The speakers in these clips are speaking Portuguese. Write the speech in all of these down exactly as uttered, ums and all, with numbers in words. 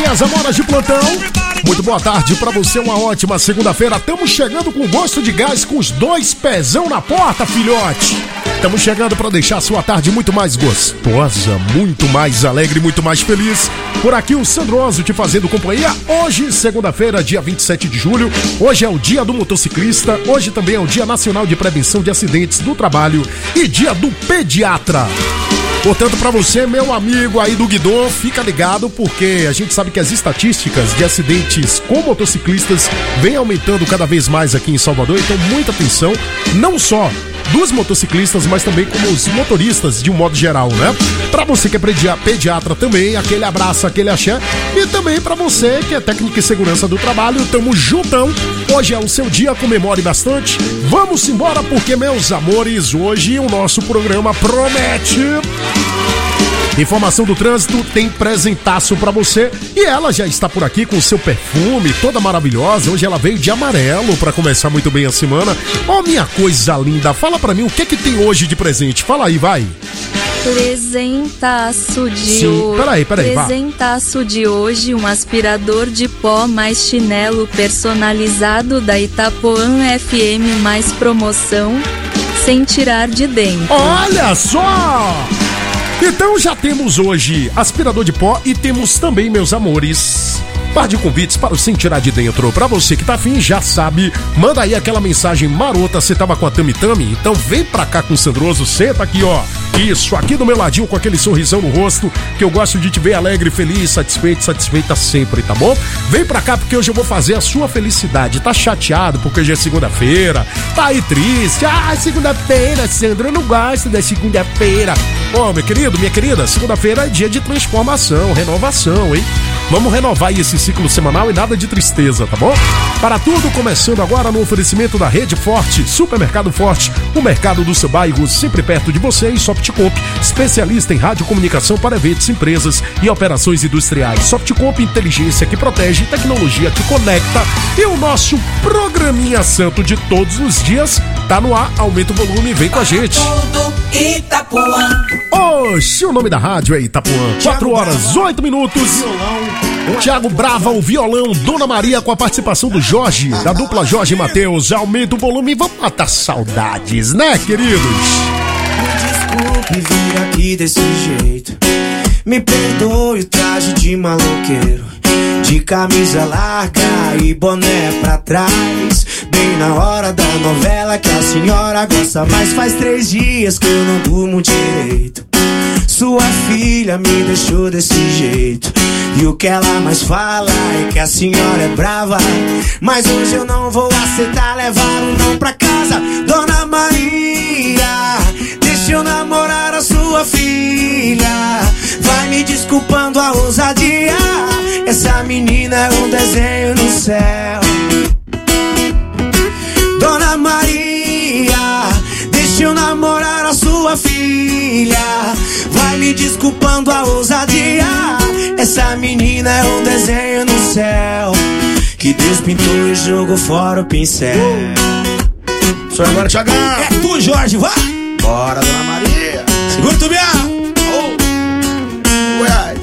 minhas amoras de plantão. Muito boa tarde pra você, uma ótima segunda-feira. Estamos chegando com gosto de gás, com os dois pezão na porta, filhote. Estamos chegando pra deixar a sua tarde muito mais gostosa, muito mais alegre, muito mais feliz. Por aqui o Sandroso te fazendo companhia. Hoje, segunda-feira, dia vinte e sete de julho. Hoje é o dia do motociclista. Hoje também é o dia nacional de prevenção de acidentes do trabalho e dia do pediatra. Portanto, pra você, meu amigo aí do guidão, fica ligado, porque a gente sabe que as estatísticas de acidentes com motociclistas vem aumentando cada vez mais aqui em Salvador. Então, muita atenção, não só dos motociclistas, mas também como os motoristas de um modo geral, né? Pra você que é pediatra também, aquele abraço, aquele axé. E também pra você que é técnico em segurança do trabalho, tamo juntão. Hoje é o seu dia, comemore bastante. Vamos embora, porque, meus amores, hoje o nosso programa promete. Informação do trânsito, tem presentaço pra você. E ela já está por aqui com o seu perfume, toda maravilhosa. Hoje ela veio de amarelo pra começar muito bem a semana. Ó, minha coisa linda, fala pra mim o que que tem hoje de presente. Fala aí, vai. Presentaço de Sim, hoje. peraí, peraí, vá. Presentaço de hoje, um aspirador de pó mais chinelo personalizado da Itapuã F M mais promoção, sem tirar de dentro. Olha só! Então já temos hoje aspirador de pó e temos também, meus amores, par de convites para o Sem Tirar de Dentro. Pra você que tá afim, já sabe, manda aí aquela mensagem marota. Você tava com a Tami Tami? Então vem pra cá com o Sandroso, senta aqui, ó. Isso, aqui do meu ladinho com aquele sorrisão no rosto, que eu gosto de te ver alegre, feliz, satisfeito, satisfeita sempre, tá bom? Vem pra cá porque hoje eu vou fazer a sua felicidade. Tá chateado porque hoje é segunda-feira? Tá aí triste? Ah, segunda-feira, Sandro, eu não gosto da segunda-feira. Ô, meu querido, minha querida, segunda-feira é dia de transformação, renovação, hein? Vamos renovar aí esse ciclo semanal e nada de tristeza, tá bom? Para tudo, começando agora no oferecimento da Rede Forte, Supermercado Forte, o mercado do seu bairro, sempre perto de você, e Softcomp, especialista em radiocomunicação para eventos, empresas e operações industriais. Softcomp, inteligência que protege, tecnologia que conecta. E o nosso programinha santo de todos os dias tá no ar. Aumenta o volume e vem com a gente. Itapuã. Oxi, o nome da rádio é Itapuã. quatro horas, oito minutos. Thiago Brava, o violão, Dona Maria, com a participação do Jorge, da dupla Jorge e Matheus. Aumenta o volume e vamos matar saudades, né, queridos? Me desculpe vir aqui desse jeito. Me perdoe o traje de maloqueiro, de camisa larga e boné pra trás, bem na hora da novela que a senhora gosta mais. Faz três dias que eu não durmo direito. Sua filha me deixou desse jeito, e o que ela mais fala é que a senhora é brava. Mas hoje eu não vou aceitar levar um não pra casa. Dona Maria, deixa eu namorar a sua filha. Vai me desculpando a ousadia, essa menina é um desenho no céu. Dona Maria, deixa eu namorar a sua filha. Vai me desculpando a ousadia, essa menina é um desenho no céu, que Deus pintou e jogou fora o pincel. Só agora, Thiagão. É tu, Jorge, vai! Bora, Dona Maria. Segura o tubião! Oh. Goiás.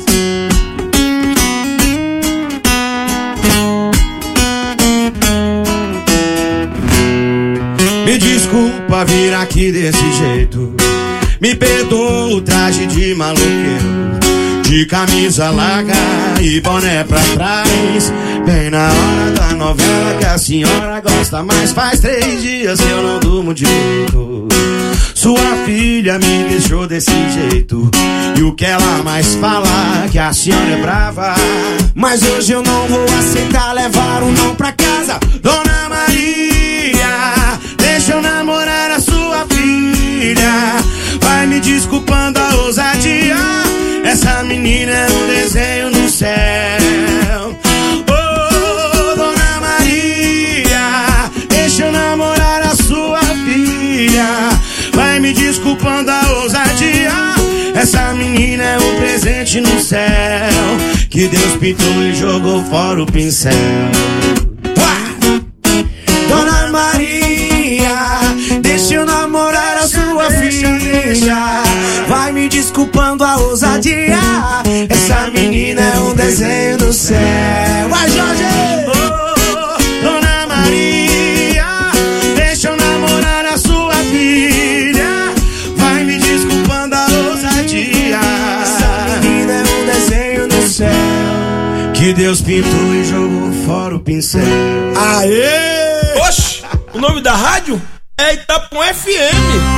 Me desculpa vir aqui desse jeito. Me perdoa o traje de maloqueiro, de camisa larga e boné pra trás, bem na hora da novela que a senhora gosta mais. Faz três dias que eu não durmo direito. Sua filha me deixou desse jeito, e o que ela mais fala é que a senhora é brava. Mas hoje eu não vou aceitar levar um não pra casa. Dona Maria, deixa eu namorar a sua filha. Vai me desculpando a ousadia, essa menina é um desenho no céu. Oh, Dona Maria, deixa eu namorar a sua filha. Vai me desculpando a ousadia, essa menina é um presente no céu, que Deus pintou e jogou fora o pincel. Uá! Dona Maria, deixa eu namorar a sua filha. Vai me desculpando desculpando a ousadia. Essa menina é um desenho do céu. Vai, Jorge! Oh, Dona Maria, deixa eu namorar a sua filha. Vai me desculpando a ousadia. Essa menina é um desenho do céu que Deus pintou e jogou fora o pincel. Aê! Oxi, o nome da rádio é Itapuã F M.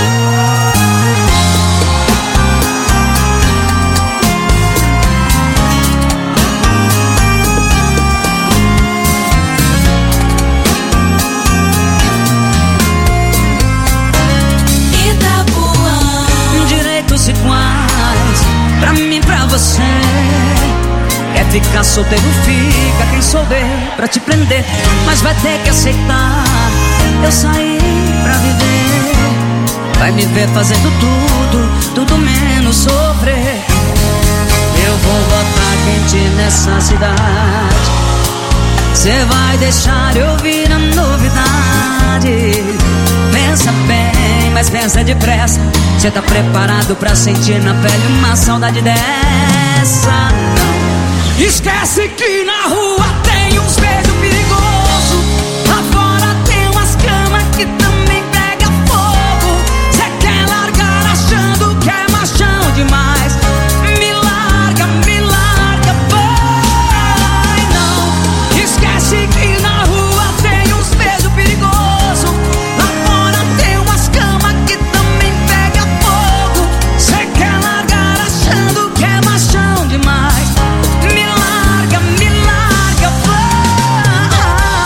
Iguais, pra mim, pra você. Quer ficar solteiro, fica. Quem souber pra te prender, mas vai ter que aceitar. Eu saí pra viver. Vai me ver fazendo tudo, tudo menos sofrer. Eu vou botar quente nessa cidade. Cê vai deixar eu vir a novidade. Pensa bem, mas pensa depressa. Cê tá preparado pra sentir na pele uma saudade dessa? Não. Esquece que na rua tem uns beijos perigosos. Lá fora tem umas camas que também pega fogo. Cê quer largar achando que é machão demais. Me larga, me larga, vai. Não. Esquece que na rua tem uns beijos perigosos. Lá fora tem umas camas que também pega fogo. Cê quer largar achando que é machão demais. Me larga, me larga, vai.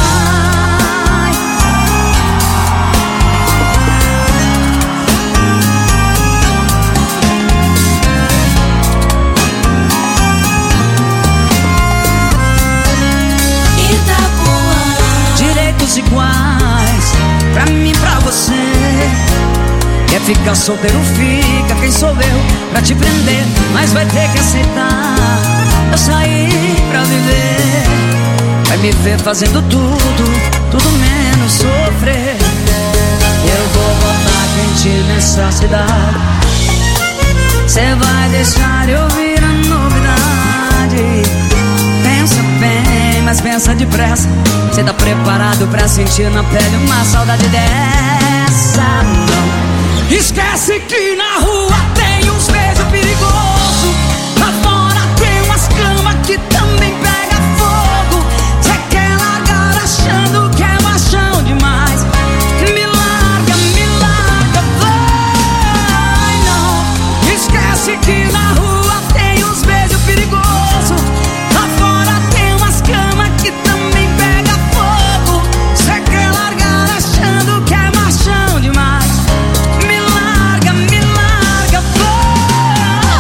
Itapuã. Direitos iguais, pra mim, pra você. Quer ficar solteiro, fica. Quem sou eu pra te prender, mas vai ter que aceitar. Eu saí pra viver. Vai me ver fazendo tudo, tudo menos sofrer. Eu vou botar quente nessa cidade. Cê vai deixar eu vir a novidade. Pensa bem, mas pensa depressa. Cê tá preparado pra sentir na pele uma saudade dessa? Não. Esquece que na rua tem uns beijos perigosos. Lá fora tem umas camas que também pega fogo. Cê quer largar achando que é machão demais. Me larga, me larga, vai. Não. Esquece que na rua tem uns beijos perigosos. Lá fora tem umas camas que também pega fogo. Cê quer largar achando que é machão demais. Me larga, me larga, vai.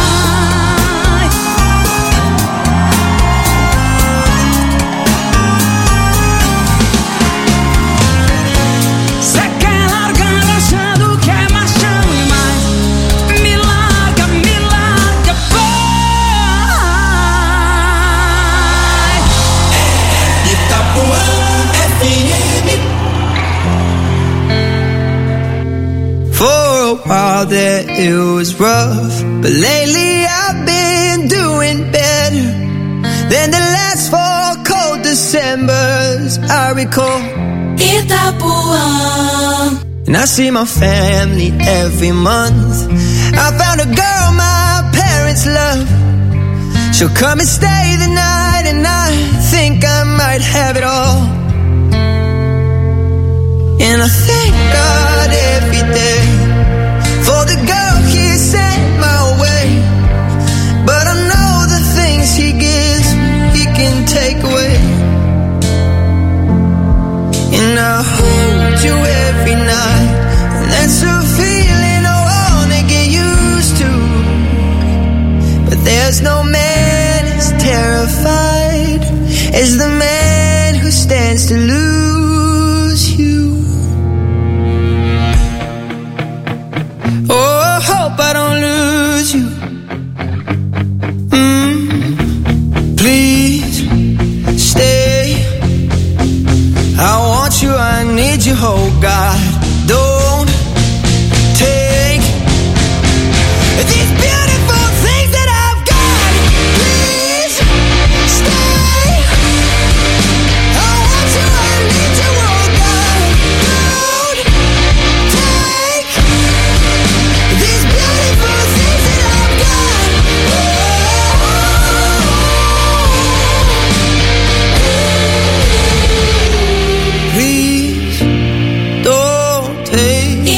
Cê quer largar achando que é machão demais. Me larga, me larga, vai. Itapuã F M. For a while there it was rough, but lately I've been doing better than the last four cold Decembers I recall. Itapuã. And I see my family every month. I found a girl my parents love. She'll come and stay the night, and I think I might have it all. And I thank God every day for the girl He sent my way. But I know the things He gives, He can take away. And I hold you every night, and that's a feeling I wanna get used to. But there's no man as terrified as the man who stands to lose you.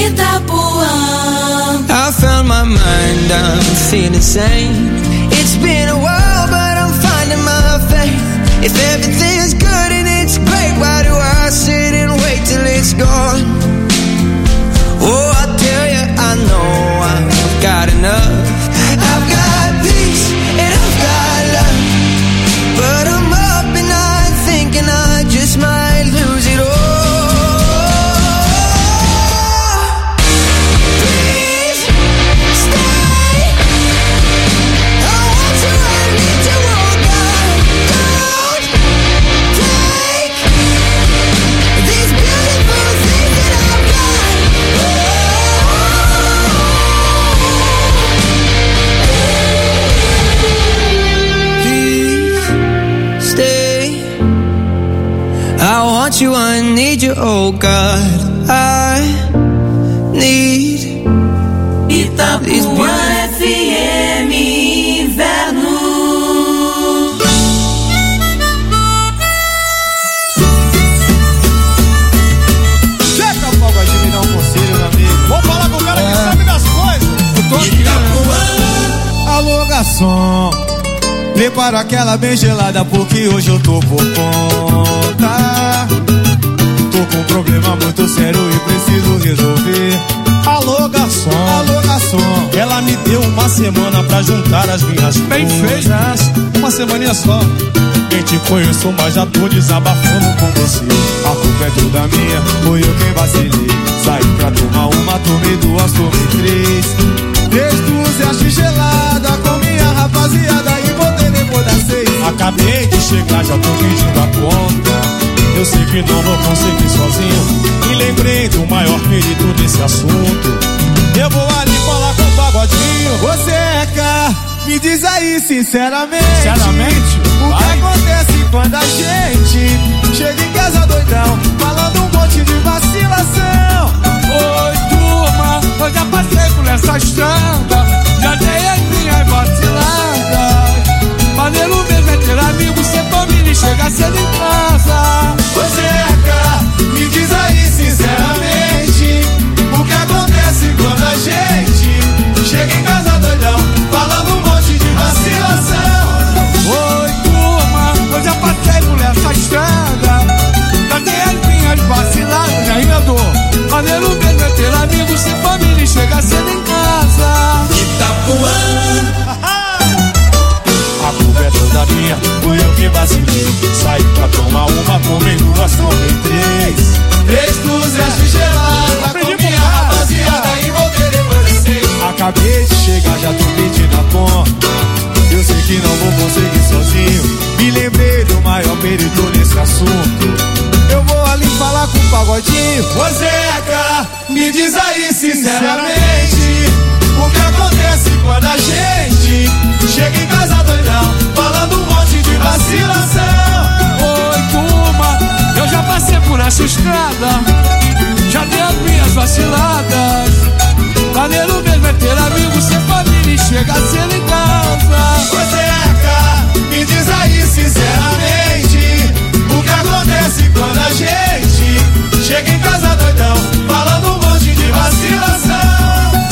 Itapuã. I found my mind, I'm feeling sane. It's been a while, but I'm finding my faith. If everything's good and it's great, why do I sit and wait till it's gone? Oh, I tell you, I know I've got enough. I've got peace and I've got love, but I'm up and I'm thinking I just might lose it all. I want you, I need you, oh God, I need Itapuã F M Inverno. Checa o pagodinho, me dá um conselho, meu amigo. Vou falar com o cara é. que sabe das coisas. Eu tô aqui. Itapuã. Alô, garçom, prepara aquela bem gelada porque hoje eu tô por conta. Tô com um problema muito sério e preciso resolver. Alô, garçom, alô, garçom, ela me deu uma semana pra juntar as minhas bem feitas. Uma semaninha só. Nem te conheço, mas já tô desabafando com você. A culpa é toda minha, foi eu quem vacilei. Saí pra tomar uma, tomei duas, tomei três. Três dúzias gelada com minha rapaziada e voltei depois das seis. Acabei de chegar, já tô pedindo a conta. Eu sei que não vou conseguir sozinho e lembrei do maior perito desse assunto. Eu vou ali falar com o pagodinho. Ô Zeca, me diz aí sinceramente, sinceramente? O vai? que acontece quando a gente chega em casa doidão, falando um monte de vacilação? Oi turma, eu já passei por essa estrada, já dei as minhas vaciladas. Maneiro mesmo é ter amigos, ser família e chegar cedo em casa. Ô Zeca, me diz aí sinceramente, o que acontece quando a gente chega em casa doidão, falando um monte de vacilação? Oi turma, eu já passei por essa estrada, já dei as minhas vaciladas, ainda dou. Maneiro mesmo é ter amigos, ser família e chegar cedo em casa. Itapuã. A culpa é toda minha, fui eu que vacilei. Saí pra tomar uma, tomei duas, tomei três. Três dúzias de gelada com minha rapaziada e voltei depois de seis. Acabei de chegar, já tô pedindo a conta. Eu sei que não vou conseguir sozinho, me lembrei do maior perito nesse assunto. Eu vou ali falar com o pagodinho. Ô Zeca, me diz aí sinceramente, o que acontece quando a gente chega em casa doidão, falando um monte de vacilação? Oi turma, eu já passei por essa estrada, já dei as minhas vaciladas. Maneiro mesmo é ter amigos, ser família e chegar cedo em casa. Ô Zeca, me diz aí sinceramente, o que acontece quando a gente chega em casa doidão, falando um monte de vacilação?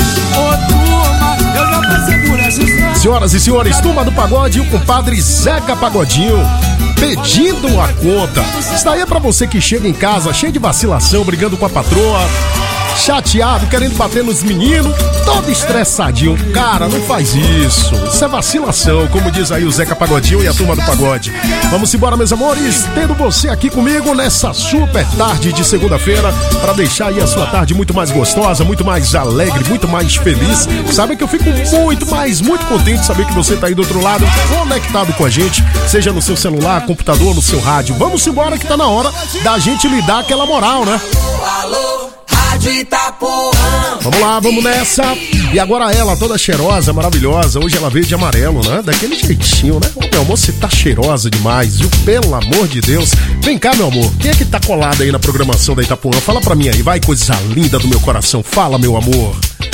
Ô turma, eu já passei por essa estrada. Senhoras e senhores, turma do pagode e o compadre Zeca Pagodinho pedindo a conta. Isso daí é pra você que chega em casa cheio de vacilação, brigando com a patroa, chateado, querendo bater nos meninos, todo estressadinho. Cara, não faz isso. Isso é vacilação, como diz aí o Zeca Pagodinho e a turma do pagode. Vamos embora, meus amores, tendo você aqui comigo nessa super tarde de segunda-feira, pra deixar aí a sua tarde muito mais gostosa, muito mais alegre, muito mais feliz. Sabe que eu fico muito mais, muito contente de saber que você tá aí do outro lado, conectado com a gente, seja no seu celular, computador, no seu rádio. Vamos embora que tá na hora da gente lhe dar aquela moral, né? Alô, Rádio Itapuã. Vamos lá, vamos nessa. E agora ela, toda cheirosa, maravilhosa. Hoje ela veio de amarelo, né? Daquele jeitinho, né? Ô, meu amor, você tá cheirosa demais, viu? Pelo amor de Deus. Vem cá, meu amor. Quem é que tá colado aí na programação da Itapuã? Fala pra mim aí, vai, coisa linda do meu coração. Fala, meu amor.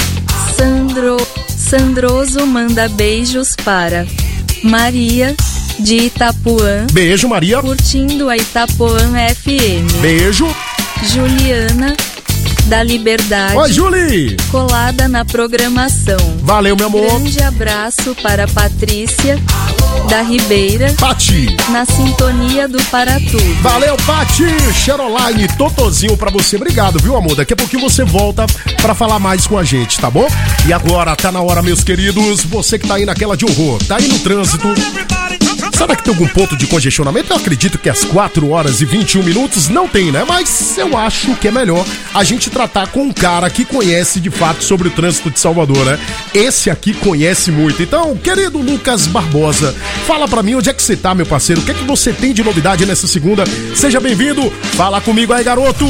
Sandro, Sandroso manda beijos para Maria, de Itapuã. Beijo, Maria. Curtindo a Itapuã F M. Beijo. Juliana, da Liberdade. Oi, Julie! Colada na programação. Valeu, meu amor. Grande abraço para Patrícia da Ribeira. Pati. Na sintonia do Para Tudo. Valeu, Pati. Cheroline, Totozinho pra você. Obrigado, viu, amor? Daqui a pouquinho você volta pra falar mais com a gente, tá bom? E agora, tá na hora, meus queridos. Você que tá aí naquela de horror, tá aí no trânsito. Será que tem algum ponto de congestionamento? Eu acredito que às quatro horas e vinte e um minutos não tem, né? Mas eu acho que é melhor a gente tratar com um cara que conhece de fato sobre o trânsito de Salvador, né? Esse aqui conhece muito. Então, querido Lucas Barbosa, fala pra mim onde é que você tá, meu parceiro. O que é que você tem de novidade nessa segunda? Seja bem-vindo. Fala comigo aí, garoto.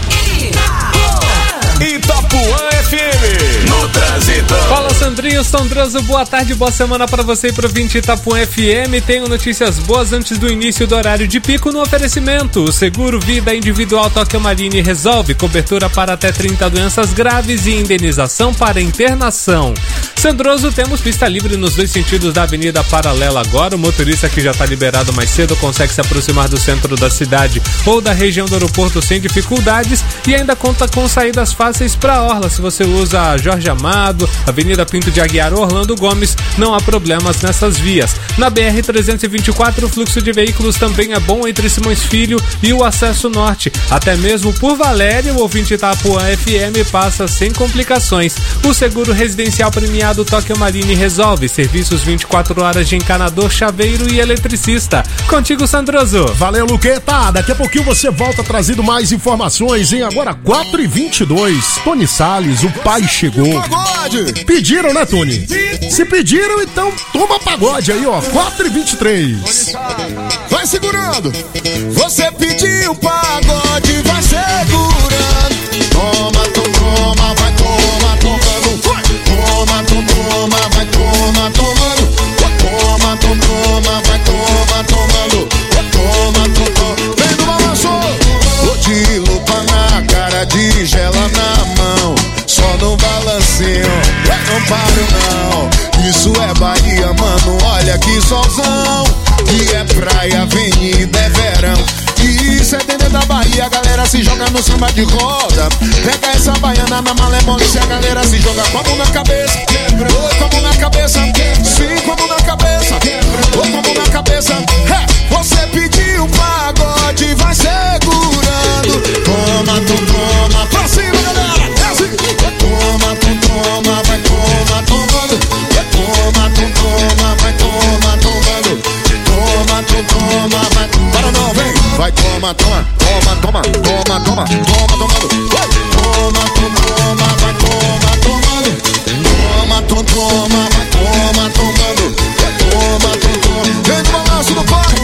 Itapuã F M, no trânsito. Fala, Sandrinho, Sondroso, boa tarde, boa semana pra você e pro vinte Itapuã F M. Tenho notícias boas antes do início do horário de pico no oferecimento. O seguro Vida Individual Tóquio Marine resolve cobertura para até trinta doenças graves e indenização para internação. Sandroso, temos pista livre nos dois sentidos da Avenida Paralela agora. O motorista que já está liberado mais cedo consegue se aproximar do centro da cidade ou da região do aeroporto sem dificuldades e ainda conta com saídas fáceis para Orla. Se você usa a Jorge Amado, Avenida Pinto de Aguiar ou Orlando Gomes, não há problemas nessas vias. Na B R trezentos e vinte e quatro, o fluxo de veículos também é bom entre Simões Filho e o acesso norte. Até mesmo por Valério, o ouvinte Itapuã F M passa sem complicações. O seguro residencial premiado Tóquio Marine resolve serviços vinte e quatro horas de encanador, chaveiro e eletricista. Contigo, Sandroso. Valeu, Luqueta. Daqui a pouquinho você volta trazendo mais informações, hein? Agora quatro e vinte e dois. Tony Salles, o pai chegou. Pagode! Pediram, né, Tony? Se pediram, então toma pagode aí, ó. quatro e vinte e três. Vai segurando! Você pediu pagode, vai segurando! Toma, toma, vai toma, tomando! Toma, toma, vai toma, tomando! Toma, toma, vai toma, tomando! Toma, toma, vem do balanço! Vou de lupa na cara, de gela na mão, só no balancinho, não paro não. Isso é Bahia, mano, olha que solzão. E é praia, avenida, é verão. E isso é dentro da Bahia, a galera se joga no samba de roda. Pega essa baiana na malemole, se a galera se joga com a mão na cabeça. Oi, com a mão na cabeça, sim, com a mão na cabeça. Oi, com a mão na cabeça. É, você pediu pagode, vai segurando. Toma, tu toma, pra cima, galera. É assim. Toma, tu toma, vai toma, tomando. Toma, tu toma, vai toma, tomando. Toma, tu toma, vai. Para não, vem. Vai, toma, toma, toma, toma, toma, toma, toma, tomando. Vai. Toma, tu toma, vai toma, tomando. Toma, tu toma, vai toma, tomando. Toma, tu toma. Vem do balanço do pai.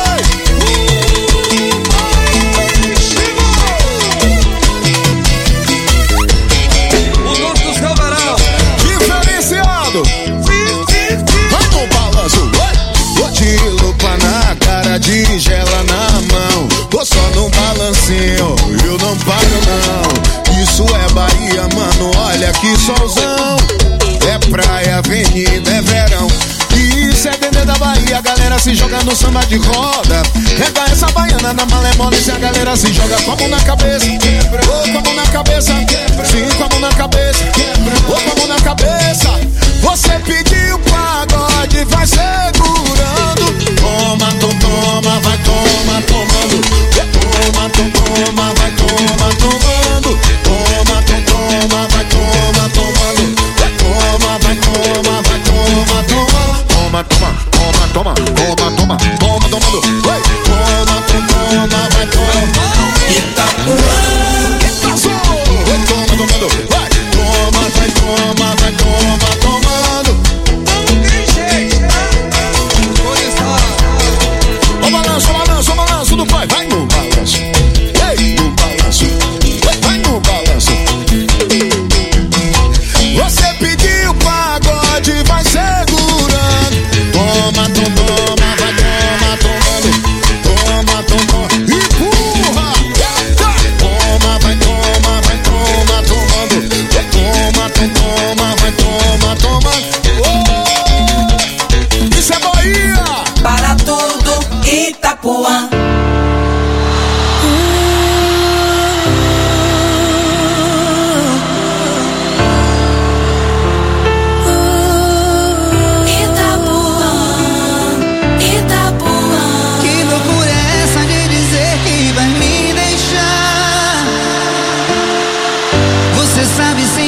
De gela na mão, vou só num balancinho, eu não paro não. Isso é Bahia, mano, olha que solzão. É praia, avenida, é verão. E isso é dentro da Bahia, a galera se joga no samba de roda. Pega essa baiana na malemole, se a galera se joga com a mão na cabeça. Ou com a mão na cabeça, sim, com a mão na cabeça. Ou com a mão na cabeça. Você pediu pagode, vai segurando. Toma, tu toma, vai toma, tomando. Toma, tu toma, vai toma, tomando. Toma, tu toma, vai toma, tomando. Toma, vai toma, vai toma, tomando. Toma, toma, toma, toma, toma, toma, toma, tomando. Vai, toma, tu toma, vai toma. Itapuã, que passou? Toma, tomando. Vai, toma.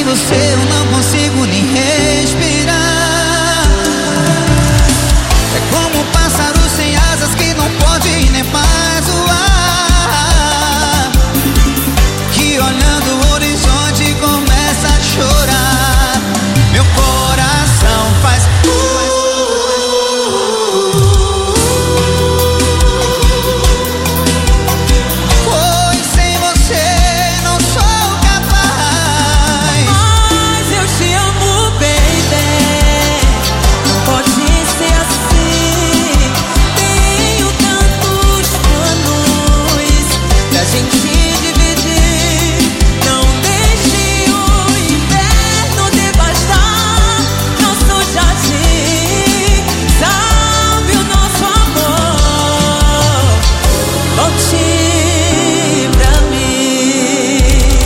você eu não consigo nem respirar. É como um pássaro sem asas que não pode nem mais voar, que olhando o horizonte começa a chorar. Meu coração faz pois sem você não sou capaz. Mas eu te amo, baby. Não pode ser assim. Tenho tantos planos pra gente dividir. Não deixe o inverno devastar nosso jardim. Salve o nosso amor. Volte pra mim.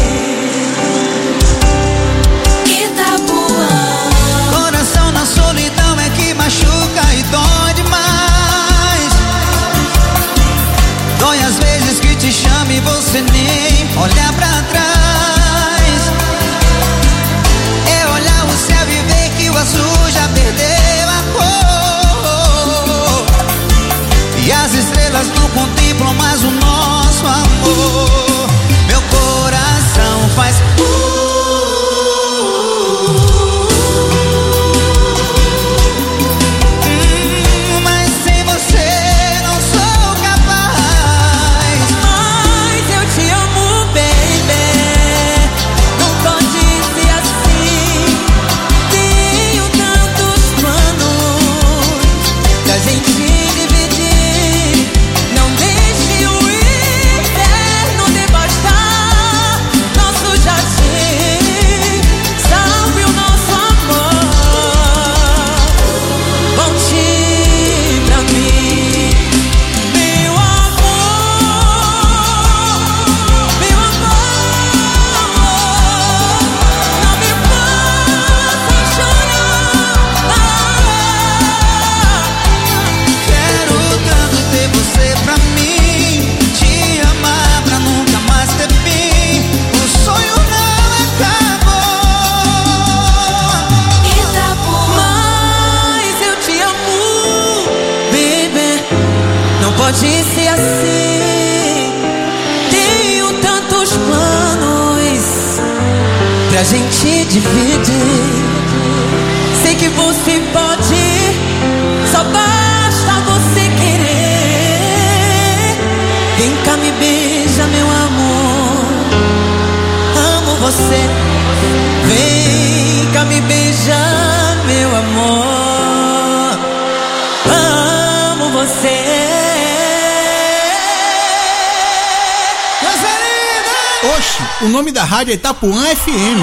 Itapuã. Coração na solidão é que machuca e dói demais. Dói às vezes que te chama e você nem olha pra trás. É olhar o céu e ver que o azul já perdeu a cor, e as estrelas não contemplam mais o nosso amor. Meu coração faz Hum, mas sem você não sou capaz. Mas eu te amo, baby. Não pode ser assim. Tenho tantos planos pra gente dividir. Não deixe o inverno devastar nosso jardim. Salve o nosso amor. Volte pra mim, meu amor, meu amor. Não me faça chorar. Quero tanto ter você pra mim, te amar pra nunca mais ter fim. O sonho não acabou. Mas eu te amo, baby. Não pode ser assim. Tenho tantos planos pra gente dividir. Sei que você pode, só basta você querer. Vem cá, me beija, meu amor. Amo você. Vem cá, me beija, meu amor. Amo você. Oxe, o nome da rádio é Itapuã F M.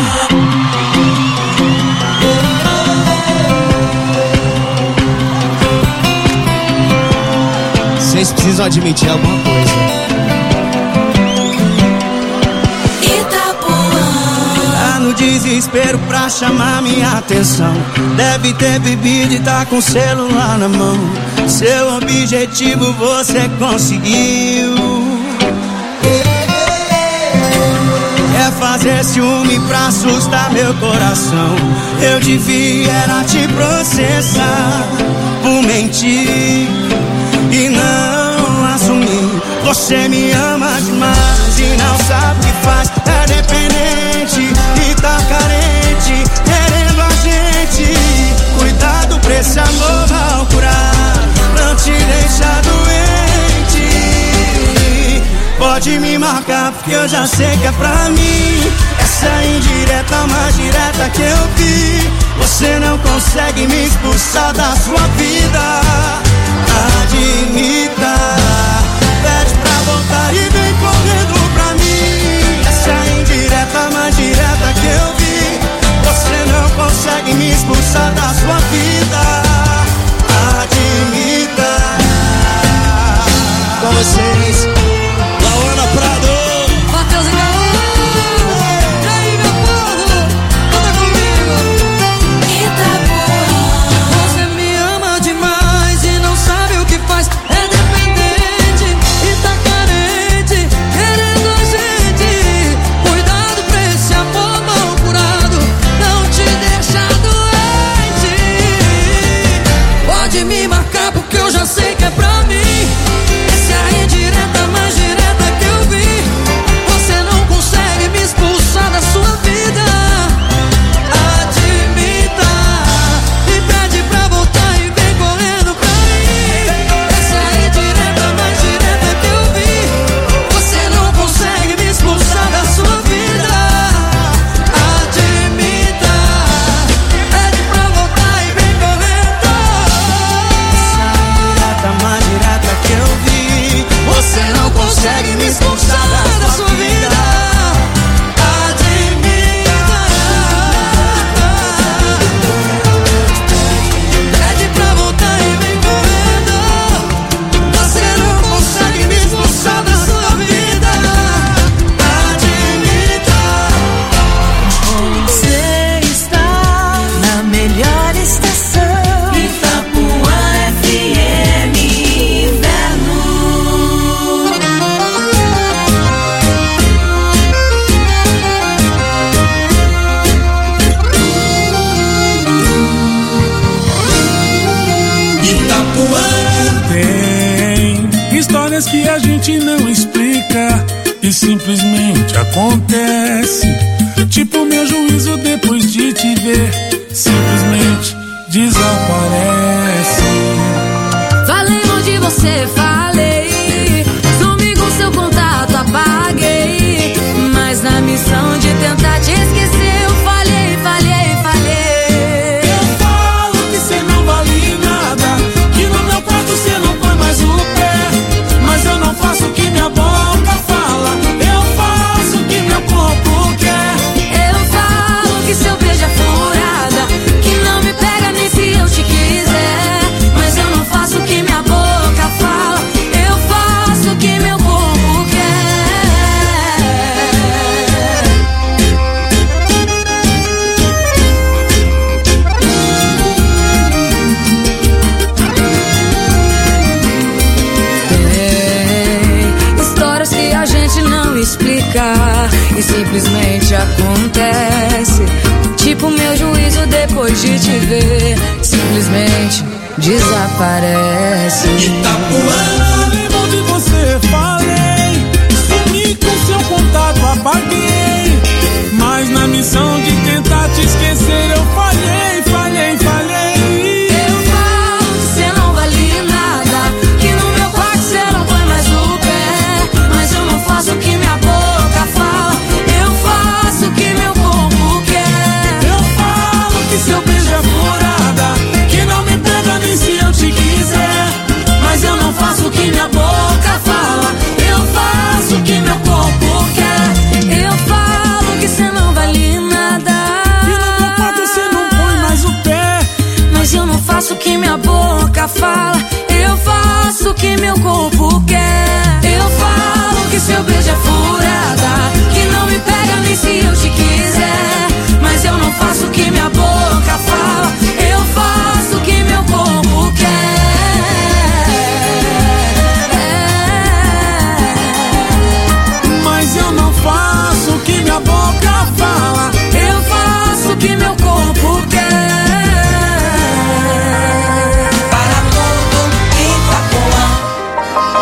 Vocês precisam admitir alguma coisa. Tá no desespero pra chamar minha atenção. Deve ter bebido e tá com o celular na mão. Seu objetivo você conseguiu. É fazer ciúme pra assustar meu coração. Eu devia era te processar por mentir e não assumir. Você me ama demais e não sabe o que faz. É dependente e tá carente, querendo a gente. Cuidado pra esse amor mal curado, não te deixa doente. Pode me marcar porque eu já sei que é pra mim. Essa é indireta mais direta que eu vi. Você não consegue me expulsar da sua vida. Admita, pede pra voltar e vem correndo pra mim. Essa é indireta mais direta que eu vi. Você não consegue me expulsar da sua vida. Admita. Com vocês, Laona Prado, Matheus e Gaúcho. E aí, meu povo, canta comigo. Itapuã. você me ama demais e não sabe o que faz. É dependente e tá carente, querendo a gente. Cuidado pra esse amor mal curado, Tem histórias que a gente não explica e simplesmente acontece. Tipo meu juízo depois de te ver, simplesmente desaparece. Falei onde você falei, sumi com seu contato, apaguei. Mas na missão de tentar te esquecer, eu falhei, falhei, falhei. Eu falo que cê não vale nada, que no meu quarto cê não põe mais o pé. Mas eu não faço o que minha boca fala, eu faço o que meu corpo quer. Eu falo que seu beijo é furada, que não me pega nem se eu te quiser. Mas eu não faço o que minha boca fala, eu faço o que meu corpo quer. Tem histórias que a gente não explica e simplesmente acontece. Tipo meu juízo depois de te ver, simplesmente desaparece. Itapuã, lembro de você, falei, sumi com seu contato, apaguei. Mas na missão de tentar te esquecer, eu falhei, falhei, falhei. Eu falo que cê não vale nada, que no meu quarto cê não põe mais o pé. Mas eu não faço o que minha boca fala, eu faço o que meu corpo quer. Eu falo que seu beijo é furada, que não me pega nem se eu te quiser. Mas eu não faço o que minha boca fala, eu faço o que meu corpo quer. Eu falo que cê não vale nada, que no meu quarto cê não põe mais o pé. mas eu não faço o que minha boca fala, eu faço o que meu corpo quer. Eu falo que seu beijo é furada, que não me pega nem se eu te quiser. Mas eu não faço o que minha boca fala, eu faço o que meu corpo quer. Mas eu não faço o que minha boca fala, eu faço o que meu corpo quer. Para todo Itapuã,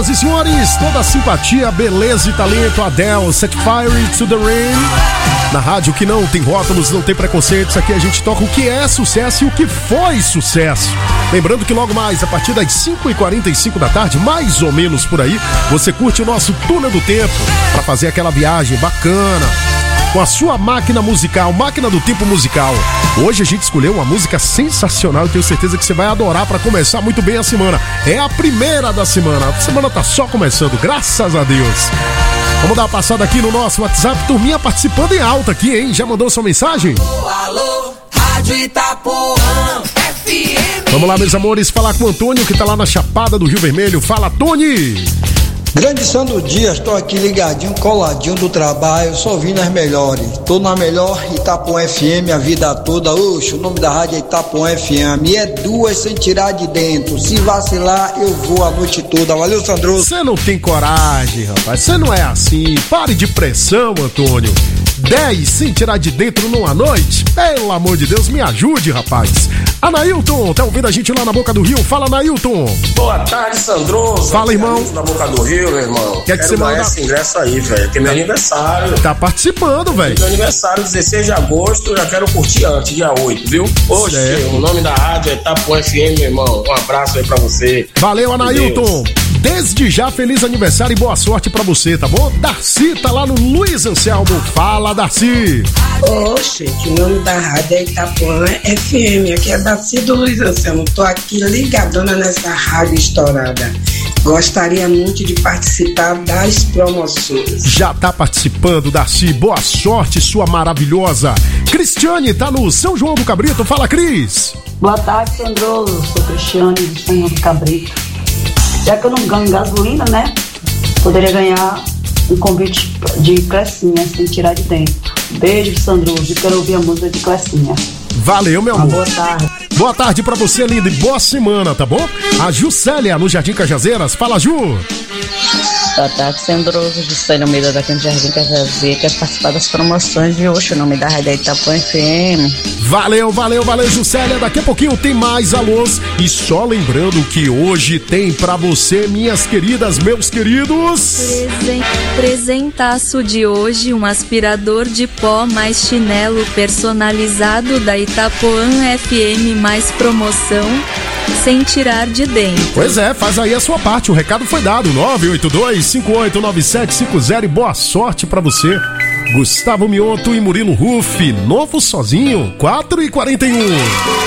Senhoras e senhores, toda a simpatia, beleza e talento, Adele, Set Fire to the Rain. Na rádio que não tem rótulos, não tem preconceitos, aqui a gente toca o que é sucesso e o que foi sucesso. Lembrando que logo mais, a partir das cinco e quarenta e cinco da tarde, mais ou menos por aí, você curte o nosso Túnel do Tempo para fazer aquela viagem bacana com a sua máquina musical, máquina do tempo musical. Hoje a gente escolheu uma música sensacional, eu tenho certeza que você vai adorar para começar muito bem a semana. É a primeira da semana, a semana tá só começando, graças a Deus. Vamos dar uma passada aqui no nosso WhatsApp, turminha participando em alta aqui, hein? Já mandou sua mensagem? Alô, alô, Rádio Itapuã, F M. Vamos lá, meus amores, falar com o Antônio, que tá lá na Chapada do Rio Vermelho. Fala, Tony! Grande Sandro Dias, tô aqui ligadinho, coladinho do trabalho, só ouvindo as melhores. Tô na melhor Itapuã F M a vida toda. Oxe, o nome da rádio é Itapuã F M. E é duas sem tirar de dentro. Se vacilar, eu vou a noite toda. Valeu, Sandro. Você não tem coragem, rapaz. Você não é assim. Pare de pressão, Antônio. dez sem tirar de dentro numa noite? Pelo amor de Deus, me ajude, rapaz. Anailton, tá ouvindo a gente lá na Boca do Rio? Fala, Anailton. Boa tarde, Sandroso. Fala, irmão. Na Boca do Rio, meu irmão. Quer que você manda esse ingresso aí, velho, que é meu aniversário. Tá participando, velho. Meu aniversário, dezesseis de agosto, eu já quero curtir antes, dia oito, viu? Oxe, o nome da rádio é Itapuã F M, meu irmão. Um abraço aí pra você. Valeu, Anailton. Desde já, feliz aniversário e boa sorte pra você, tá bom? Darcy tá lá no Luiz Anselmo. Fala, Darcy. Oxe, o nome da rádio é Itapuã F M. Aqui é Darcy do Luiz Anselmo. Tô aqui ligadona nessa rádio estourada. Gostaria muito de participar das promoções. Já tá participando, Darcy. Boa sorte, sua maravilhosa. Cristiane tá no São João do Cabrito. Fala, Cris. Boa tarde, Sandroso. Sou Cristiane do São João do Cabrito. Já que eu não ganho gasolina, né? Poderia ganhar um convite de Clecinha, sem tirar de dentro. Beijo, Sandroso. Eu quero ouvir a música de Clecinha. Valeu, meu amor. Boa tarde. Boa tarde pra você, linda, e boa semana, tá bom? A Juscelia, no Jardim Cajazeiras. Fala, Ju. Boa tarde, Sandroso. Juscelia Almeida daqui no Jardim Cajazeiras. Quero participar das promoções de hoje. O nome da rádio é Itapuã F M. Valeu, valeu, valeu, Juscelia. Daqui a pouquinho tem mais alôs. E só lembrando que hoje tem pra você, minhas queridas, meus queridos... Presen... Presentaço de hoje, um aspirador de pó mais chinelo personalizado da Itapuã F M mais promoção, sem tirar de dentro. Pois é, faz aí a sua parte, o recado foi dado. Nove oito dois, cinco oito nove sete cinco zero e boa sorte pra você. Gustavo Mioto e Murilo Ruff, novo sozinho, quatro e quarenta e um.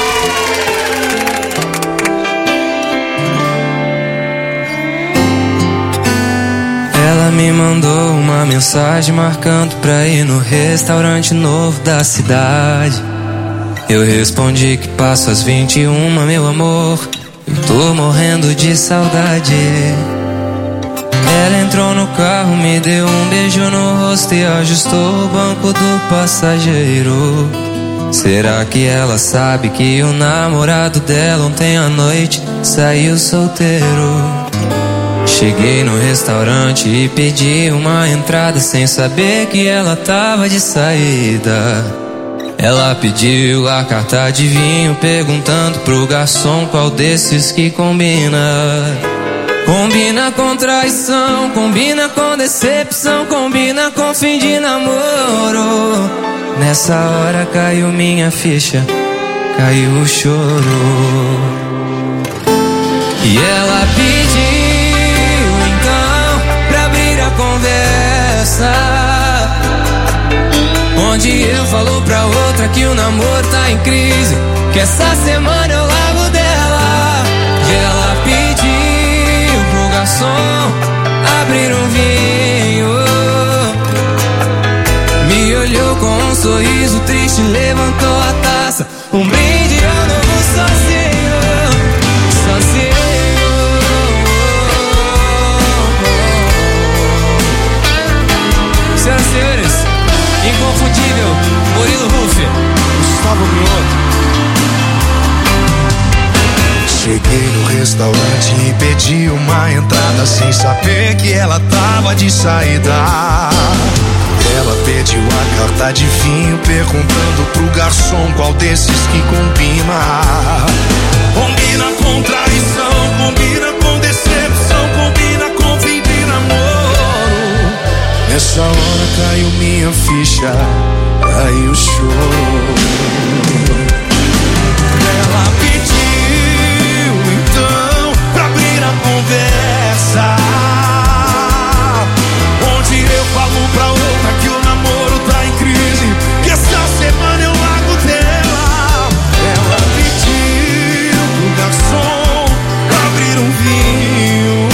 Ela me mandou uma mensagem marcando pra ir no restaurante novo da cidade. Eu respondi que passo às vinte e uma, meu amor, eu tô morrendo de saudade. Ela entrou no carro, me deu um beijo no rosto e ajustou o banco do passageiro. Será que ela sabe que o namorado dela ontem à noite saiu solteiro? Cheguei no restaurante e pedi uma entrada sem saber que ela tava de saída. Ela pediu a carta de vinho, perguntando pro garçom qual desses que combina. Combina com traição, combina com decepção, combina com fim de namoro. Nessa hora caiu minha ficha, caiu o choro. E ela pediu então pra abrir a conversa, onde eu falo pra outra que o namoro tá em crise, que essa semana eu largo dela. E ela pediu pro garçom abrir um vinho, me olhou com um sorriso triste, levantou a taça, um brinde ao novo sozinho, sozinho. Senhoras e senhores, inconfundível, Murilo Ruff, Gustavo Mioto. Cheguei no restaurante e pedi uma entrada sem saber que ela tava de saída. Ela pediu a carta de vinho, perguntando pro garçom qual desses que combina. Combina com traição, combina com decepção, combina com Nessa hora caiu minha ficha, caiu o choro. Ela pediu então pra abrir a conversa, onde eu falo pra outra que o namoro tá em crise, que essa semana eu largo dela. Ela pediu pro garçom pra abrir um vinho,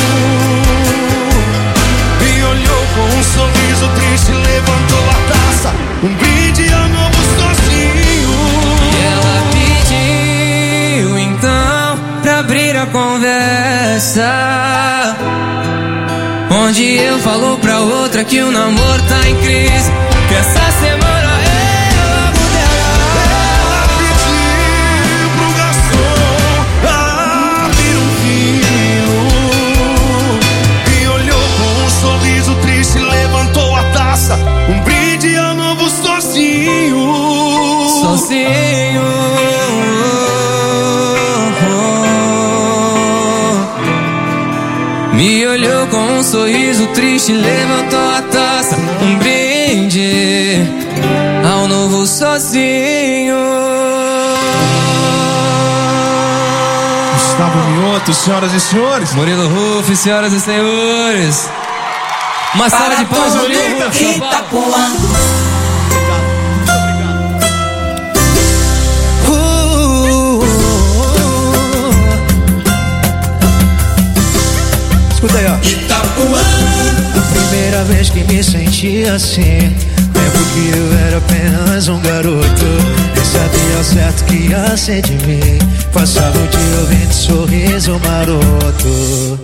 me olhou com um sorriso triste, levantou a taça, um brinde ao novo sozinho. E ela pediu então pra abrir a conversa, onde eu falo pra outra que o namoro tá em crise, que essa semana é logo dela. Ela pediu pro garçom abrir um vinho, me olhou com um sorriso triste, levantou a taça, um brinde ao novo sozinho. Sozinho. Me olhou com um sorriso triste, levantou a taça, um brinde ao novo sozinho. Gustavo Mioto, senhoras e senhores. Murilo Ruf, senhoras e senhores. Uma salva de palmas, Murilo Ruf. Itapuã. Escuta aí, ó. Itapuã. A primeira vez que me senti assim, lembro que eu era apenas um garoto, nem sabia ao certo que ia ser de mim. Passava o dia ouvindo sorriso maroto.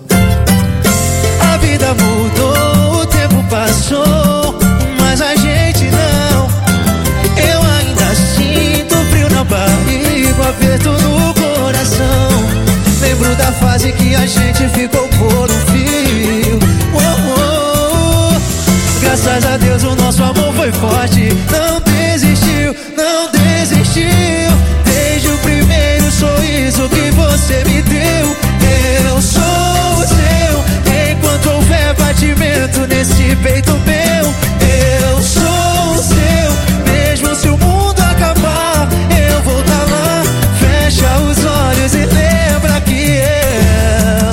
A vida mudou, o tempo passou, mas a gente não. Eu ainda sinto frio na barriga, aperto no coração. Lembro da fase que a gente ficou por um fio. Oh, oh, oh. Graças a Deus o nosso amor foi forte, não desistiu, não desistiu. Desde o primeiro sorriso que você me deu, eu sou o seu. Enquanto houver batimento nesse peito meu, eu sou o seu. Mesmo se o mundo acabar, eu vou tá lá. Fecha os olhos e lembra que eu,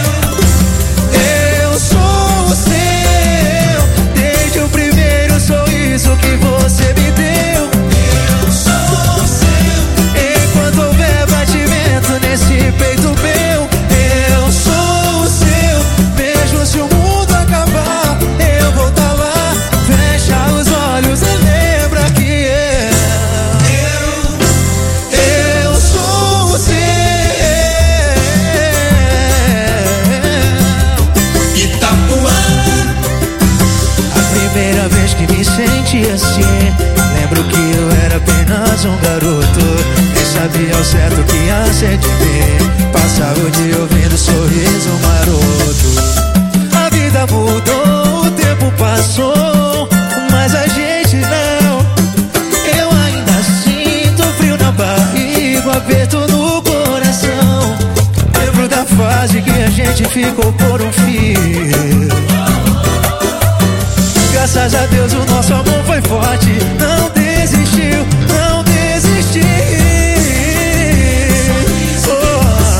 eu sou o seu. Desde o primeiro sorriso que você me deu, eu sou o seu. Enquanto houver batimento nesse peito meu, eu sou o seu. Mesmo se o mundo acabar, eu vou tá lá. Fecha os olhos e lembra que eu, eu sou o seu. Itapuã. A primeira vez que me senti assim, lembro que eu era apenas um garoto, nem sabia ao certo que ia ser de mim. Passava o dia ouvindo sorriso maroto. A vida mudou, o tempo passou, mas a gente não. Eu ainda sinto frio na barriga, aperto no coração. Lembro da fase que a gente ficou por um fio. Graças a Deus o nosso amor foi forte, não desistiu, não desistiu. Oh,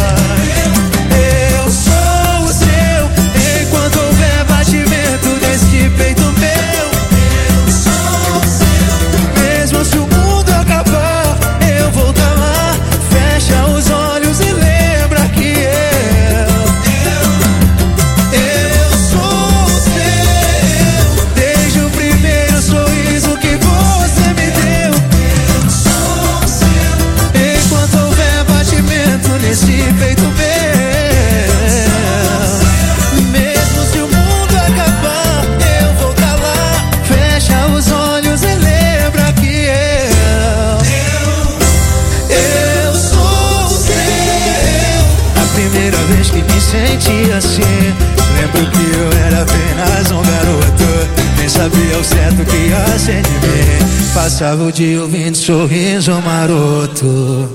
eu sou o seu. Enquanto houver batimento nesse peito meu, eu sou o seu. Mesmo se o mundo acabar, eu vou tá lá. Fecha os olhos e lembra que eu, eu sou o seu. Desde o primeiro sorriso que você me deu, eu sou o seu. Enquanto houver batimento nesse peito meu, mesmo se o mundo acabar, eu vou tá lá. Fecha os olhos e lembra que eu, eu sou o seu. A primeira vez que me senti assim, lembro que eu era apenas um garoto, nem sabia ao certo que ia ser de mim. Passava o dia ouvindo sorriso maroto.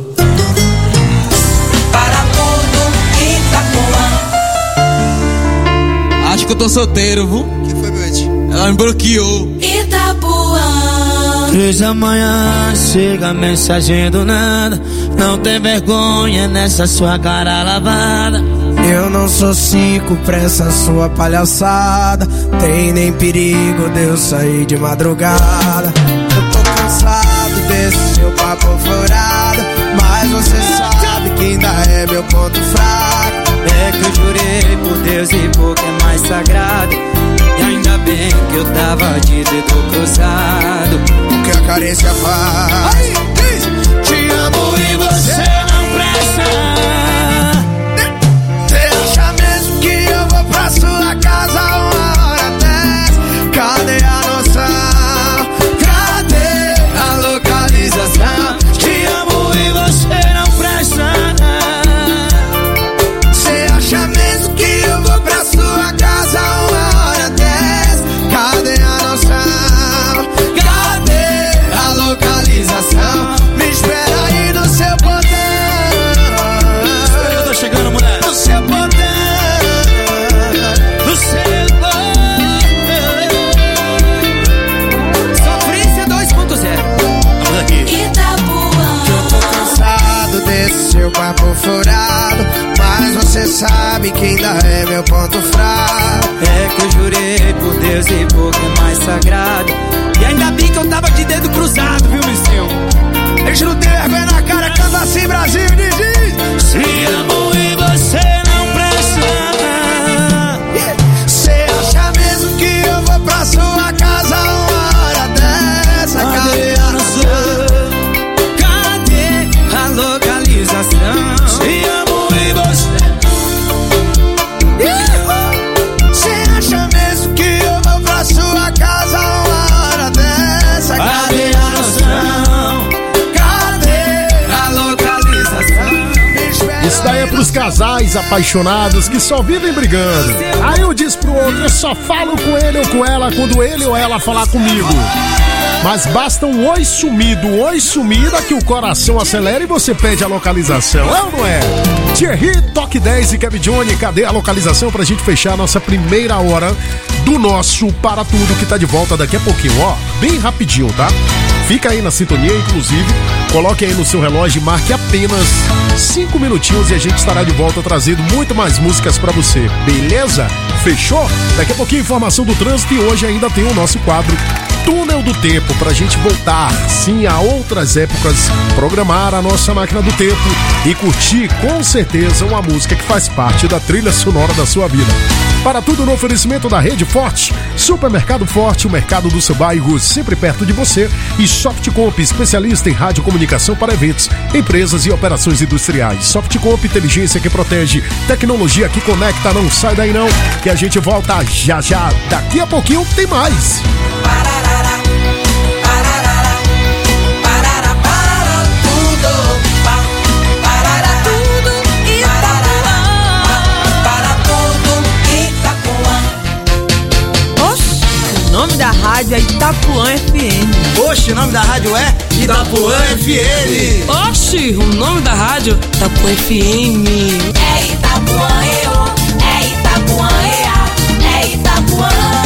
Para tudo, Itapuã. Acho que eu tô solteiro, viu? Que foi, Bete? ela me bloqueou. Itapuã. Três da manhã, chega a mensagem do nada. Não tem vergonha nessa sua cara lavada. Eu não sou cinco pra essa sua palhaçada. Tem nem perigo de eu sair de madrugada. Eu tô cansado desse seu papo furado, mas você sabe que ainda é meu ponto fraco. É que eu jurei por Deus e por quem é mais sagrado. E ainda bem que eu tava de dedo cruzado. O que a carência faz? Aí, diz. Te amo e você não presta. Você acha mesmo que eu vou pra sua casa uma hora dez? Cadê a noção? Cadê a localização? Te amo e você não presta. Você acha mesmo que eu vou pra sua casa uma hora dez? Cadê a noção? Cadê a localização? Me espera aí no seu poder. Eu tô chegando, mulher. No seu poder. No seu poder. Sofrência dois ponto zero. Vamos aqui. Itapuã. Eu tô cansado desse seu papo furado, mas você sabe que ainda é meu ponto fraco. É que eu jurei por Deus e por quem é mais sagrado. E ainda bem que eu tava de dedo cruzado, viu, Missinho? Eles não tem vergonha na cara, canta assim, Brasil, diz, diz. Se amo e você não presta. Você acha mesmo que eu vou pra sua casa uma hora dessa? Cadê a noção? Cadê a localização? Se amo e você. Você acha mesmo que eu vou pra sua casa uma hora dessa? Cadê a noção? Cadê a localização? Isso daí é pros casais apaixonados que só vivem brigando. Aí eu disse pro outro, eu só falo com ele ou com ela quando ele ou ela falar comigo. Mas basta um oi sumido, oi sumida que o coração acelera e você pede a localização, é ou não é? Thierry, Toque dez e Kevin Johnny, cadê a localização pra gente fechar a nossa primeira hora do nosso Para Tudo, que tá de volta daqui a pouquinho, ó, bem rapidinho, tá? Fica aí na sintonia, inclusive, coloque aí no seu relógio e marque apenas cinco minutinhos e a gente estará de volta trazendo muito mais músicas pra você, beleza? Fechou? Daqui a pouquinho informação do trânsito e hoje ainda tem o nosso quadro Túnel do Tempo, pra gente voltar, sim, a outras épocas, programar a nossa máquina do tempo e curtir, com certeza, uma música que faz parte da trilha sonora da sua vida. Para tudo no oferecimento da Rede Forte, Supermercado Forte, o mercado do seu bairro sempre perto de você, e Softcomp, especialista em radiocomunicação para eventos, empresas e operações industriais. Softcomp, inteligência que protege, tecnologia que conecta, não sai daí não, que a gente volta já já, daqui a pouquinho tem mais. O nome da rádio é Itapuã F M. Oxe, o nome da rádio é Itapuã F M. Oxe, o nome da rádio Itapuã F M. É Itapuã, eu. É Itapuã, ea. É Itapuã.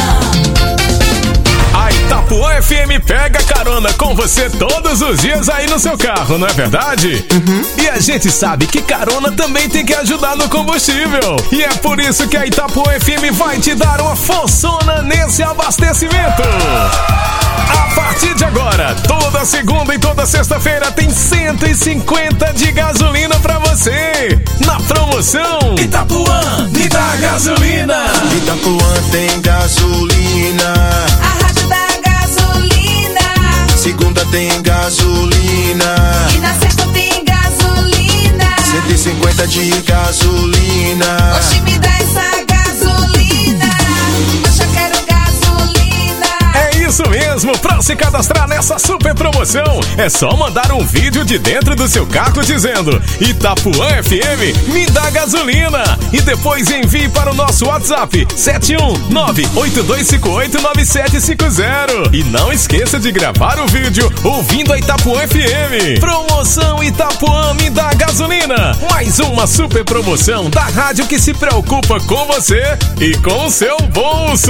A Itapuã F M pega carona com você todos os dias aí no seu carro, não é verdade? Uhum. E a gente sabe que carona também tem que ajudar no combustível. E é por isso que a Itapuã F M vai te dar uma forçona nesse abastecimento. A partir de agora, toda segunda e toda sexta-feira tem cento e cinquenta de gasolina pra você. Na promoção Itapuã, me dá gasolina. Itapuã tem gasolina. A rádio da gasolina. Segunda tem gasolina. E na sexta tem gasolina. cento e cinquenta de gasolina. Oxe, me dá essa gasolina. Oxe, eu quero gasolina. É isso mesmo, pra se cadastrar nessa super promoção promoção. É só mandar um vídeo de dentro do seu carro dizendo Itapuã F M me dá gasolina. E depois envie para o nosso WhatsApp sete um nove oito dois cinco oito nove sete cinco zero. E não esqueça de gravar o vídeo ouvindo a Itapuã F M. Promoção Itapuã me dá gasolina. Mais uma super promoção da rádio que se preocupa com você e com o seu bolso.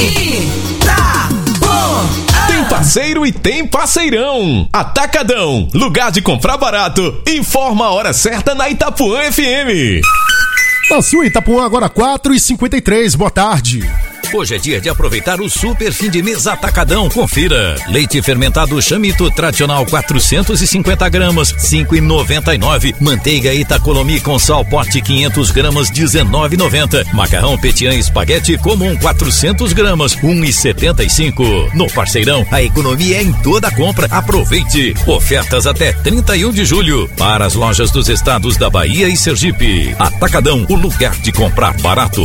Itapuã. Tem parceiro e tem parceirão. Atacadão, lugar de comprar barato. Informa a hora certa na Itapuã F M. Na sua Itapuã, agora quatro e cinquenta e três, boa tarde. Hoje é dia de aproveitar o super fim de mês Atacadão. Confira. Leite fermentado Chamito tradicional quatrocentos e cinquenta gramas, cinco e noventa e nove. Manteiga Itacolomi com sal pote quinhentos gramas, dezenove e noventa. Macarrão Petian espaguete comum quatrocentos gramas, um e setenta e cinco. No Parceirão, a economia é em toda a compra. Aproveite. Ofertas até trinta e um de julho para as lojas dos estados da Bahia e Sergipe. Atacadão, o lugar de comprar barato.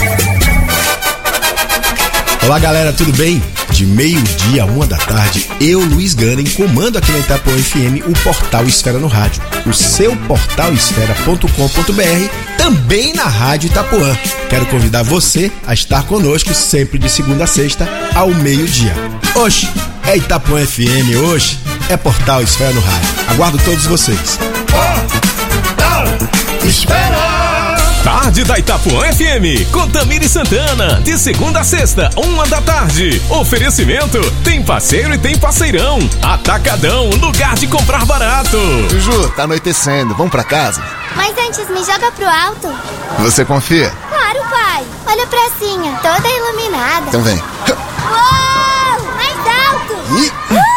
Olá galera, tudo bem? De meio-dia a uma da tarde, eu, Luiz Ganem, comando aqui na Itapuã F M o Portal Esfera no Rádio, o seu portal esfera ponto com ponto b r, também na Rádio Itapuã. Quero convidar você a estar conosco sempre de segunda a sexta ao meio-dia. Oxe, é Itapuã F M, hoje é Portal Esfera no Rádio. Aguardo todos vocês. Portal Esfera! Tarde da Itapuã F M, com Tamiri Santana, de segunda a sexta, uma da tarde. Oferecimento, tem parceiro e tem parceirão. Atacadão, lugar de comprar barato. Juju, tá anoitecendo, vamos pra casa? Mas antes me joga pro alto. Você confia? Claro, pai. Olha a pracinha, toda iluminada. Então vem. Uou, mais alto. Ih.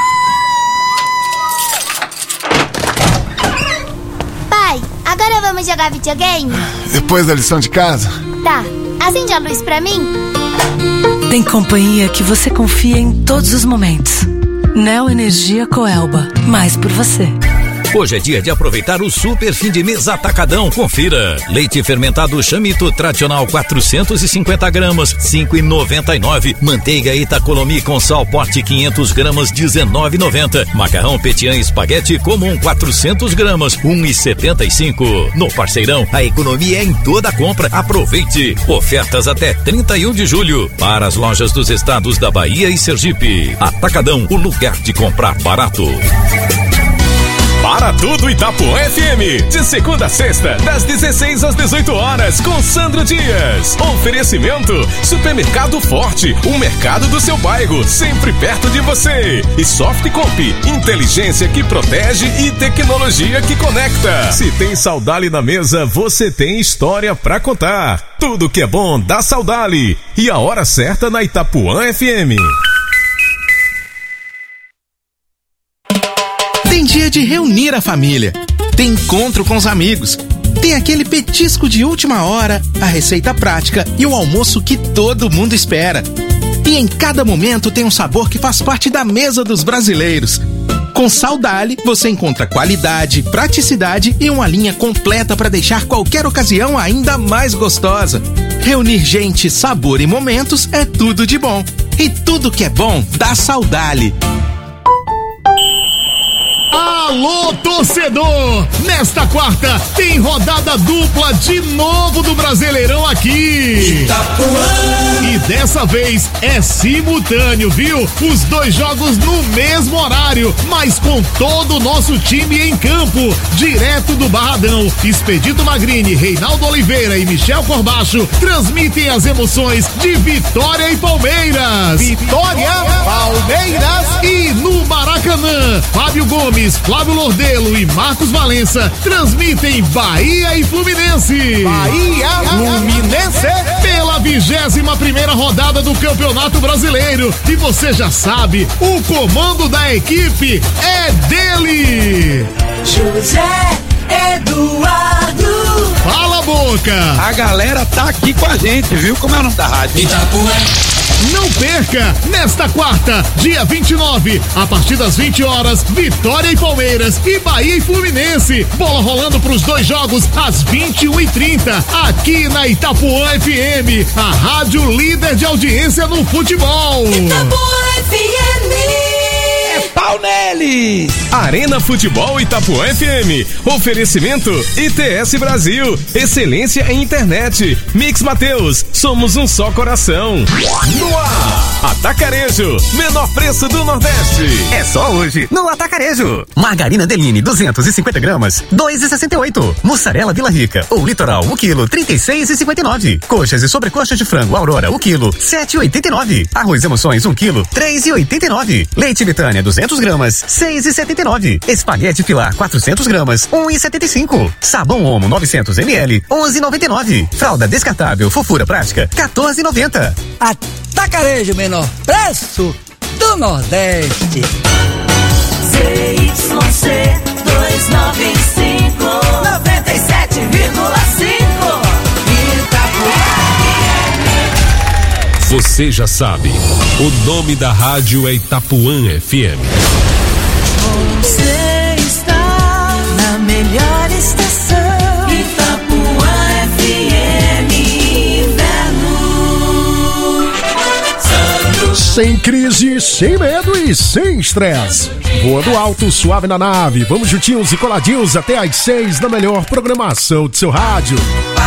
Agora vamos jogar videogame? Depois da lição de casa? Tá, acende a luz pra mim. Tem companhia que você confia em todos os momentos. Neo Energia Coelba, mais por você. Hoje é dia de aproveitar o super fim de mês Atacadão. Confira. Leite fermentado Chamito tradicional quatrocentos e cinquenta gramas, cinco e noventa e nove. Manteiga Itacolomi com sal pote quinhentos gramas, dezenove e noventa. Macarrão Petian espaguete comum quatrocentos gramas, um e setenta e cinco. No Parceirão, a economia é em toda a compra. Aproveite. Ofertas até trinta e um de julho para as lojas dos estados da Bahia e Sergipe. Atacadão, o lugar de comprar barato. Para tudo Itapuã F M, de segunda a sexta, das dezesseis às dezoito horas, com Sandro Dias. Oferecimento, Supermercado Forte, o mercado do seu bairro, sempre perto de você. E Softcomp, inteligência que protege e tecnologia que conecta. Se tem Saudale na mesa, você tem história pra contar. Tudo que é bom dá Saudale. E a hora certa na Itapuã F M. Tem dia de reunir a família, tem encontro com os amigos, tem aquele petisco de última hora, a receita prática e o almoço que todo mundo espera. E em cada momento tem um sabor que faz parte da mesa dos brasileiros. Com Saudale, você encontra qualidade, praticidade e uma linha completa para deixar qualquer ocasião ainda mais gostosa. Reunir gente, sabor e momentos é tudo de bom. E tudo que é bom dá Saudale. Alô, torcedor! Nesta quarta tem rodada dupla de novo do Brasileirão aqui. Itapuã. E dessa vez é simultâneo, viu? Os dois jogos no mesmo horário, mas com todo o nosso time em campo. Direto do Barradão, Expedito Magrini, Reinaldo Oliveira e Michel Corbacho transmitem as emoções de Vitória e Palmeiras. Vitória, Palmeiras e no Maracanã, Fábio Gomes, Flávio Lordelo e Marcos Valença transmitem Bahia e Fluminense. Bahia, Fluminense pela vigésima primeira rodada do Campeonato Brasileiro. E você já sabe, o comando da equipe é dele. José Eduardo. Fala, Boca. A galera tá aqui com a gente, viu? Como é o nome da rádio? Itapuã. Não perca, nesta quarta, dia vinte e nove, a partir das vinte horas, Vitória e Palmeiras e Bahia e Fluminense. Bola rolando pros dois jogos às vinte e uma e trinta, aqui na Itapuã F M, a rádio líder de audiência no futebol. Itapuã F M. É pau neles! Arena Futebol Itapuã F M. Oferecimento I T S Brasil. Excelência em internet. Mix Mateus. Somos um só coração. No ar. Atacarejo. Menor preço do Nordeste. É só hoje no Atacarejo. Margarina Deline duzentos e cinquenta gramas, dois e sessenta e oito. Mussarela Vila Rica ou Litoral, o quilo, trinta e seis e cinquenta e nove. Coxas e sobrecoxas de frango Aurora, o quilo, sete e oitenta e nove. Arroz Emoções, um quilo, três e oitenta e nove. Leite Betânia duzentos gramas, seis e setenta e nove. Espaguete Pilar quatrocentos gramas, um e setenta e cinco. Sabão Omo novecentos mililitros, onze e noventa e nove. Fralda descartável Fofura Prática, quatorze e noventa. Atacarejo, menor preço do Nordeste. Z Y C duzentos e noventa e cinco, noventa e sete vírgula cinco. Você já sabe, o nome da rádio é Itapuã F M. Você está na melhor estação, Itapuã F M Inverno. Santos. Sem crise, sem medo e sem estresse. Voando alto, suave na nave. Vamos juntinhos e coladinhos até às seis na melhor programação de seu rádio.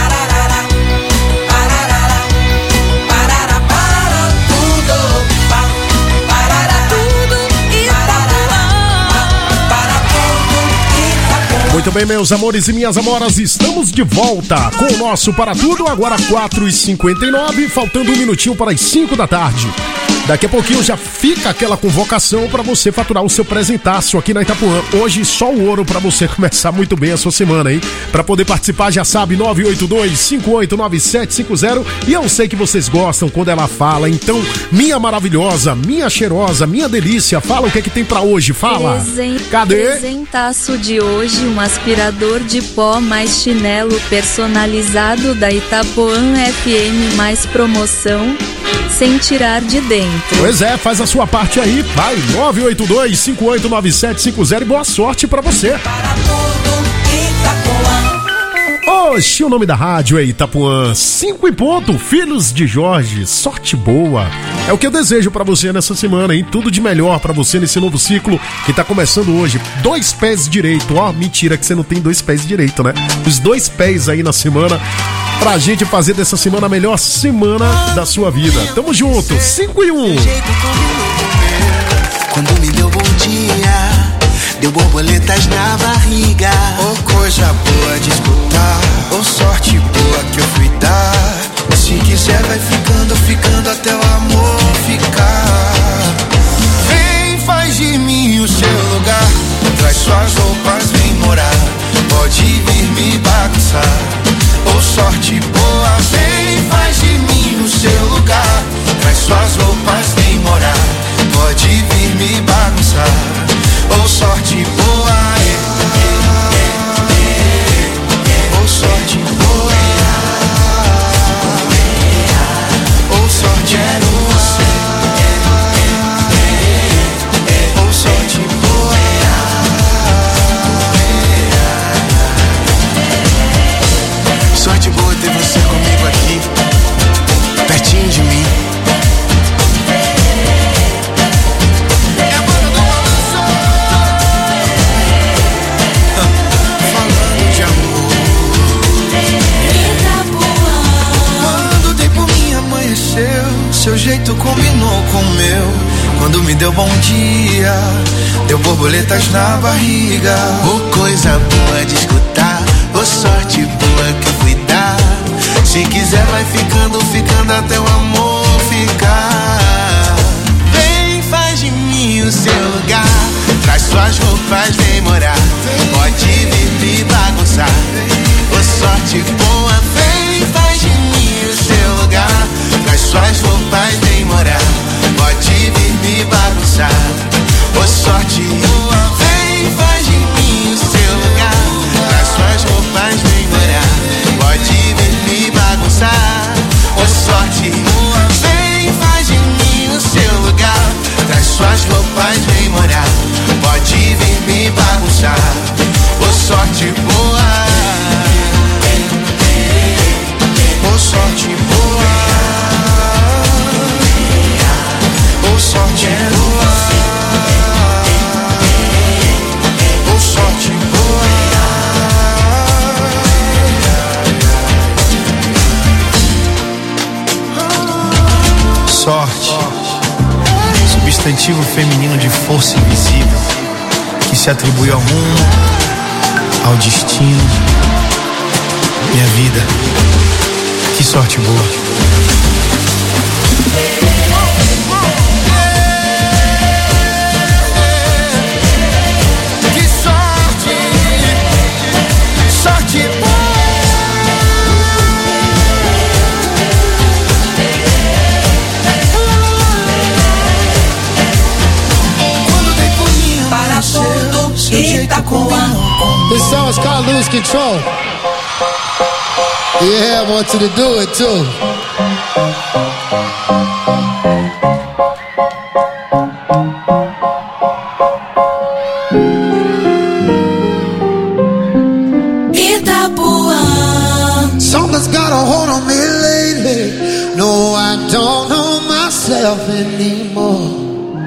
Muito bem, meus amores e minhas amoras, estamos de volta com o nosso Para Tudo, agora quatro e cinquenta e nove, faltando um minutinho para as cinco da tarde. Daqui a pouquinho já fica aquela convocação para você faturar o seu presentaço aqui na Itapuã. Hoje só o ouro para você começar muito bem a sua semana, hein? Para poder participar, já sabe, nove oito dois, cinco oito nove sete cinco zero. E eu sei que vocês gostam quando ela fala, então, minha maravilhosa, minha cheirosa, minha delícia, fala o que é que tem para hoje, fala. Presen... Cadê? Presentaço de hoje, um aspirador de pó mais chinelo personalizado da Itapuã F M mais promoção, sem tirar de dentro. Pois é, faz a sua parte aí, vai, nove oito dois, cinco oito nove sete cinco zero e boa sorte pra você. Oxi, o nome da rádio é Itapuã, cinco e ponto, Filhos de Jorge, sorte boa. É o que eu desejo pra você nessa semana, hein? Tudo de melhor pra você nesse novo ciclo que tá começando hoje. Dois pés direito, ó, mentira que você não tem dois pés direito, né? Os dois pés aí na semana pra gente fazer dessa semana a melhor semana da sua vida. Tamo junto, cinco e um. Quando me deu bom dia, deu borboletas na barriga. Oh, coisa boa de escutar, oh, sorte boa que eu fui dar. Se quiser vai ficando, ficando até o amor ficar. Vem, faz de mim o seu lugar, traz suas roupas, vem morar. Pode vir me bagunçar, oh, sorte boa. Vem, faz de mim o seu lugar, traz suas roupas, vem morar. Pode vir me bagunçar, oh, sorte boa. Oh, sorte boa. Oh, sorte é você. Oh, sorte boa. Sorte boa ter você comigo aqui, pertinho de mim. É a banda do balanço, falando de amor. Quando o tempo me amanheceu, seu jeito combinou com o meu. Quando me deu bom dia, deu borboletas na barriga. Oh, coisa boa de escutar, oh, sorte boa que eu fui dar. Se quiser vai ficando, ficando até o amor ficar. Vem, faz de mim o seu lugar, traz suas roupas, vem morar. Pode vir me bagunçar, oh, sorte boa. Vem, faz de mim o seu lugar, traz suas roupas, vem morar. Pode vir me bagunçar, oh, sorte boa. Vem, faz de mim o seu lugar, traz suas roupas, vem morar. Pode vir me bagunçar, oh, sorte boa. Vem, faz de mim o seu lugar, traz suas roupas, vem morar. Pode vir me bagunçar. adjetivo feminino de força invisível que se atribui ao mundo, ao destino. Minha vida, que sorte boa. Que sorte, sorte boa. Para todo Itapuã. This song is called Lose Control. Yeah, I want you to do it too. Itapuã. Something's got a hold on me lately. No, I don't know myself anymore.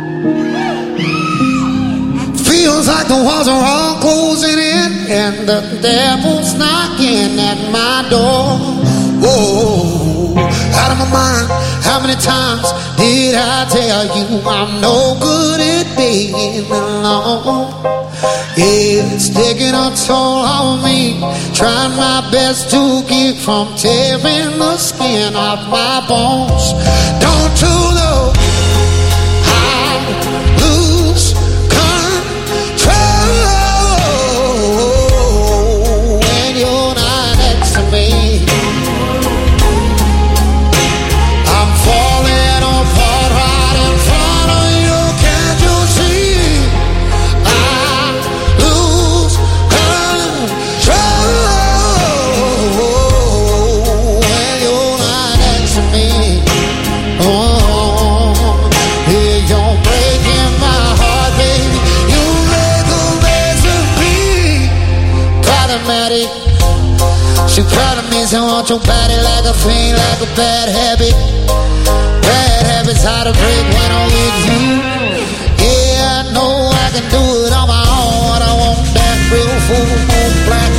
Feels like the walls are all closing in and the devil's knocking at my door. Whoa, out of my mind. How many times did I tell you I'm no good at being alone? It's taking a toll on me, trying my best to keep from tearing the skin off my bones. Don't you know I lose when you're not next to me? I'm falling apart right in front of you. Can't you see? I lose control when you're not next to me. Oh, yeah, you're breaking my heart, baby. You make a mess of me. Problematic. She proud of me, so want your body like a fiend, like a bad habit. Bad habits hard to break when I'm with you. Yeah, I know I can do it on my own. I want that real full moon black